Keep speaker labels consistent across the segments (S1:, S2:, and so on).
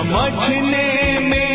S1: समझने में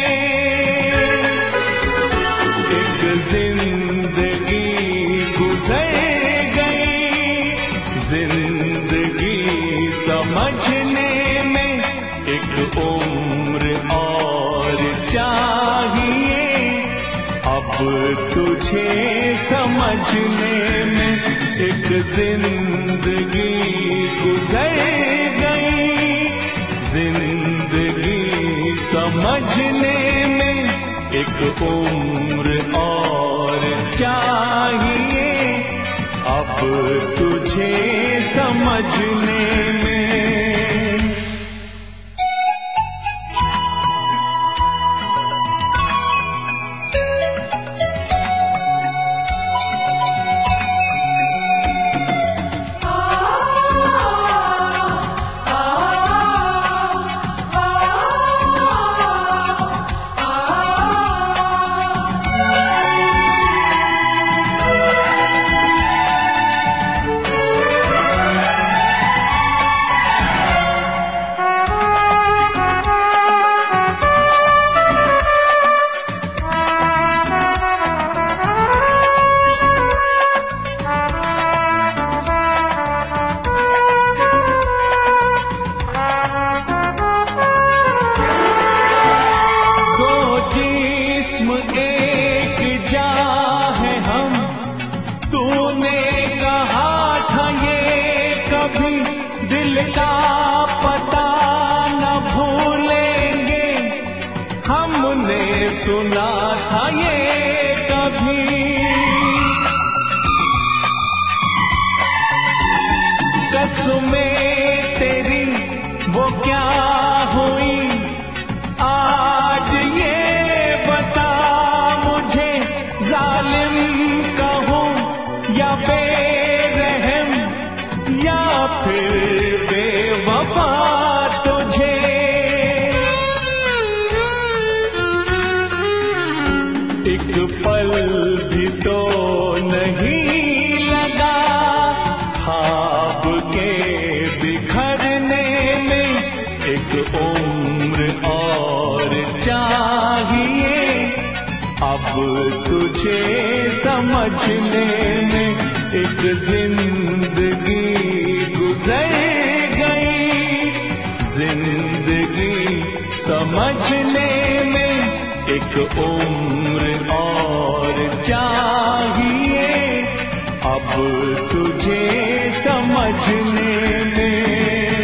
S1: एक जिंदगी गुजर गई। जिंदगी समझने में एक उम्र और चाहिए। अब तुझे समझने में एक जिंदगी गुजर गई। जिंदगी समझने में एक उम्र और चाहिए। अब तुझे समझने में दिल का पता न भूलेंगे। हमने सुना था ये कभी। कसमें तेरी वो क्या हुई आज ये बता मुझे। जालिम कहूँ या बेरहम या फिर बेवफा तुझे। एक पल भी तो नहीं लगा ख्वाब के बिखरने में। एक उम्र और चाहिए। अब तुझे समझने में एक जिंदगी गुजर गई। जिंदगी समझने में एक उम्र और चाहिए। अब तुझे समझने में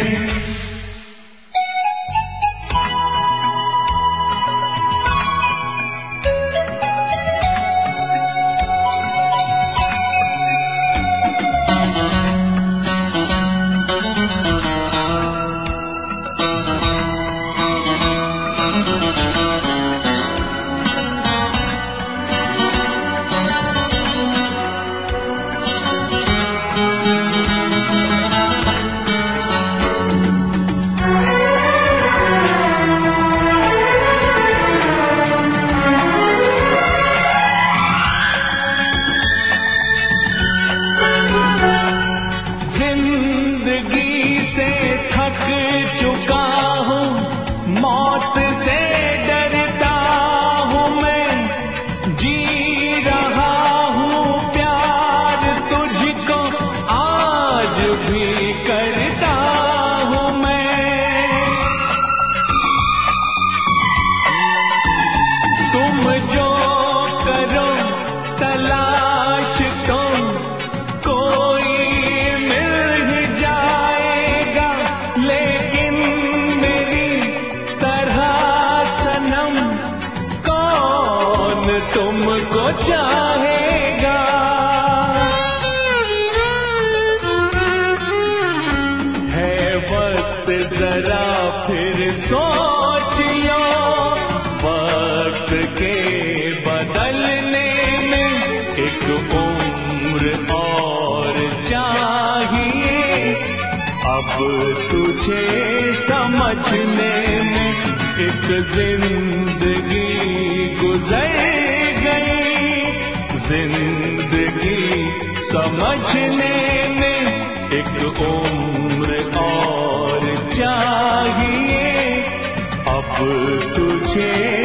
S1: मौत से डरता हूँ मैं। जी रहा हूँ प्यार तुझको आज भी करता हूँ मैं। तुम जो करो तलाश तो कोई मिल ही जाएगा। लेकिन तुमको चाहेगा। है वक्त जरा फिर सोचियो। वक्त के बदलने में एक उम्र और चाहिए। अब तुझे समझने में एक जिंदगी गुजर गई। जिंदगी समझने में एक उम्र और चाहिए। अब तुझे